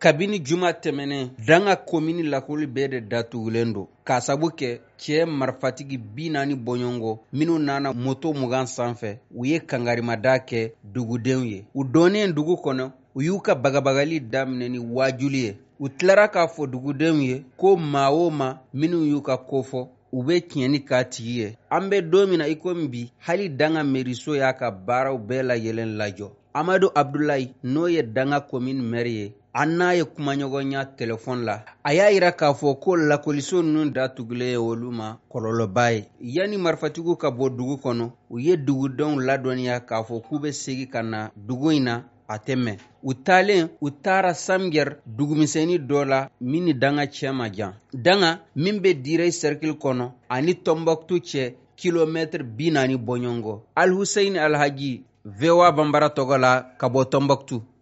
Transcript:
kabini juma tɛmɛnen danga komini lakoli bɛɛ de datugulen don k'a sabu kɛ cɛ marifatigi 40 bɔɲɔgɔn minnu nana moto 20 sanfɛ u ye kangarimada kɛ dugudenw ye. U donnen dugu kɔnɔ u y'u ka bagabagali daminɛ ni wajuli ye. U tilara k'a fɔ dugudenw ye ko maa o maa minnu y'u ka ko fɔ u bɛ tiɲɛni k'a tigi ye. An bɛ don min na i komi bi hali danga meriso y'a ka baaraw bɛɛ lajɛlen lajɔ. Amadu Abdulayi n'o ye danga komini mɛri ye an n'a ye kumaɲɔgɔnya telefɔni la a y'a yira k'a fɔ ko lakoliso ninnu datugulen ye olu ma kɔlɔlɔba ye. yanni marifatigiw ka bɔ dugu kɔnɔ u ye dugudenw ladɔnniya k'a fɔ k'u bɛ segin ka na dugu in na a tɛ mɛn. U taalen u taara Samgɛr dugumisɛnnin dɔ la min ni danga cɛ ma jan. Danga min bɛ Dire cercle kɔnɔ ani Tɔnbɔkutu cɛ kilomètre 40 bɔɲɔgɔn. Alhussein Alhaji VOA Bambara tɔgɔ la ka bɔ Tɔnbɔkutu.